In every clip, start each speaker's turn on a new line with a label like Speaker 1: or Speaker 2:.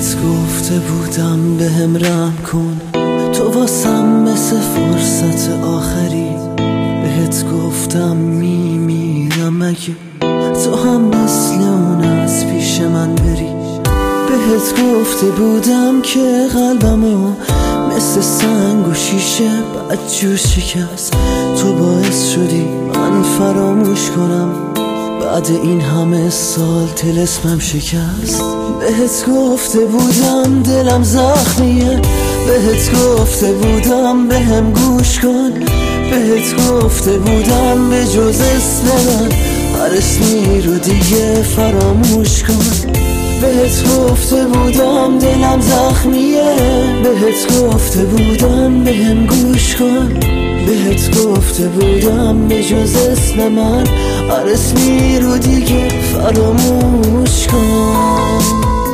Speaker 1: بهت گفته بودم بهم رحم کن، تو واسم مثل فرصت آخری. بهت گفتم میمیرم اگه تو هم مثل اون از پیش من بری. بهت گفته بودم که قلبمو مثل سنگ و شیشه بدجور شکست. تو باعث شدی من فراموش کنم، بعد این همه سال طلسمم شکست. بهت گفته بودم دلم زخمیه، بهت گفته بودم بهم گوش کن. بهت گفته بودم به جز اسم من هر اسمی رو دیگه فراموش کن. بهت گفته بودم دلم زخمیه، بهت گفته بودم بهم گوش کن. بهت گفته بودم به جز اسم من هر اسمی رو دیگه فراموش کن.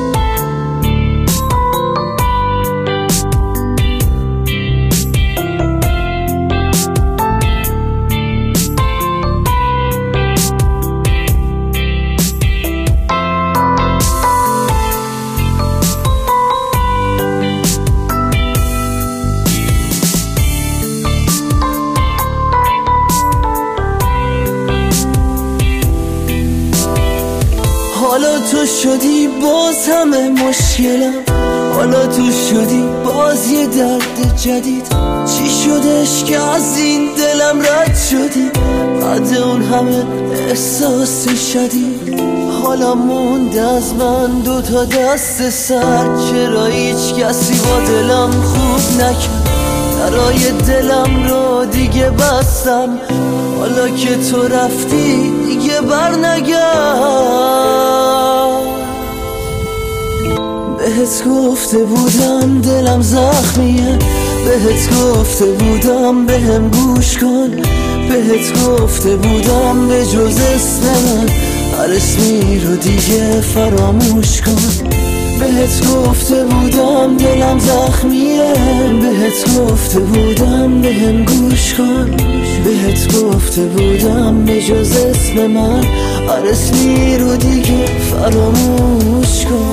Speaker 1: حالا تو شدی باز همه مشکلم، حالا تو شدی باز یه درد جدید. چی شدش که از این دلم رد شدی بعد اون همه احساس شدید؟ حالا مونده از من دوتا دست سر، چرا هیچ کسی با دلم خوب نکرد؟ درای دلم رو دیگه بستم، حالا که تو رفتی دیگه بر نگرد. بهت گفته بودم دلم زخمیه، بهت گفته بودم بهم گوش کن. بهت گفته بودم به جز اسم من هر اسمی رو دیگه فراموش کن. بهت گفته بودم دلم زخمیه، بهت گفته بودم بهم گوش کن. بهت گفته بودم به جز اسم من هر اسمی رو دیگه فراموش کن.